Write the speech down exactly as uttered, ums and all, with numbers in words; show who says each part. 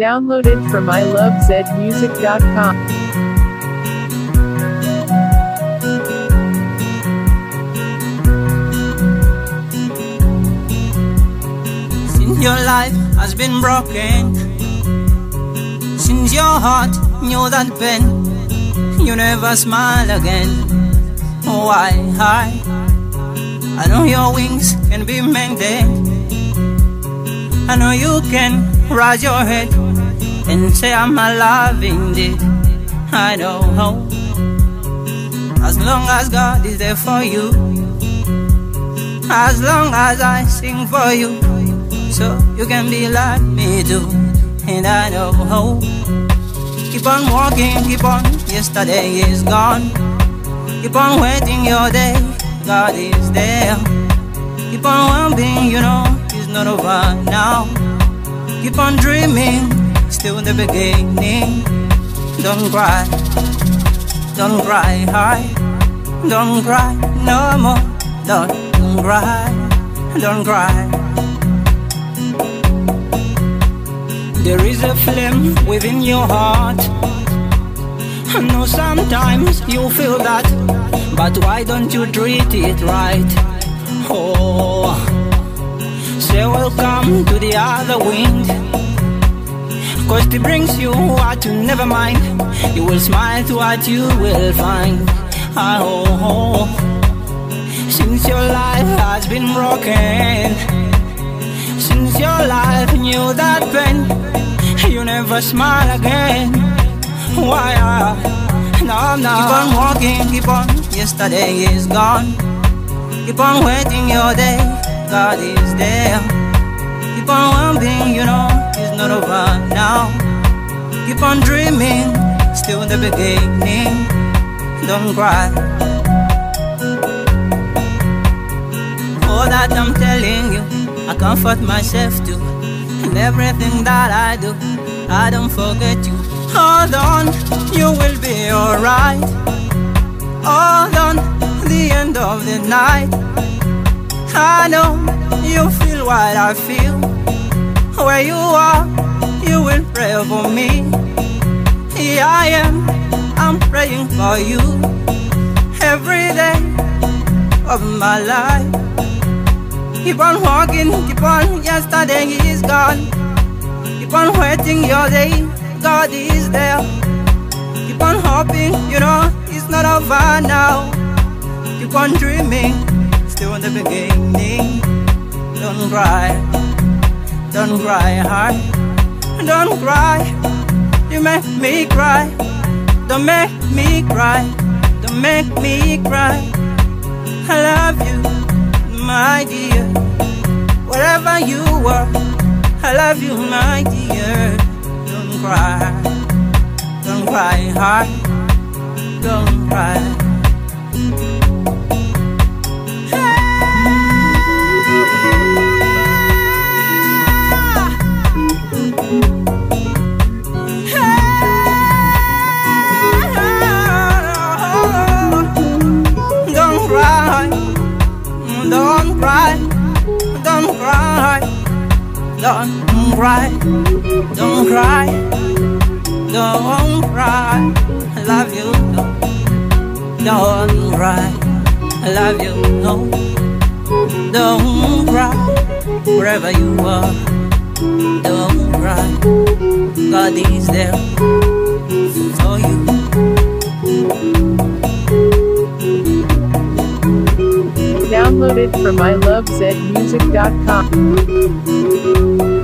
Speaker 1: Downloaded from I love zed music dot com.
Speaker 2: Since your life has been broken, since your heart knew that pain, you never smile again. Why? I, I know your wings can be mended. I know you can rise your head and say I'm alive indeed. I know how. As long as God is there for you, as long as I sing for you, so you can be like me too. And I know how. Keep on walking, keep on, yesterday is gone. Keep on waiting your day, God is there. Keep on hoping, you know, it's not over now. Keep on dreaming, still in the beginning. Don't cry, don't cry, hi. Don't cry no more, don't cry, don't cry. There is a flame within your heart. I know sometimes you feel that, but why don't you treat it right? Oh, say welcome to the other wind, cause it brings you what you never mind. You will smile to what you will find. Oh, oh. Since your life has been broken, since your life knew that pain, you never smile again. Why? No, no. Keep on walking, keep on, yesterday is gone. Keep on waiting your day, God is there. Keep on hoping, you know, it's not over now. Keep on dreaming, still in the beginning. Don't cry. All that I'm telling you, I comfort myself too. And everything that I do, I don't forget you. Hold on, you will be alright. Hold on, the end of the night. I know you feel what I feel. Where you are, you will pray for me. Here I am, I'm praying for you. Every day of my life. Keep on walking, keep on, yesterday is gone. Keep on waiting your day, God is there. Keep on hoping, you know, it's not over now. Keep on dreaming, still in the beginning. Don't cry, don't cry, heart. Don't cry, you make me cry. Don't make me cry, don't make me cry. I love you, my dear. Wherever you are, I love you, my dear. Don't cry, don't cry, heart. Don't cry. Don't cry, don't cry, don't cry, don't cry, don't cry. I love you, no. Don't cry, I love you, no. Don't cry, wherever you are. Don't cry, God is there for you.
Speaker 1: Downloaded from I love zed music dot com.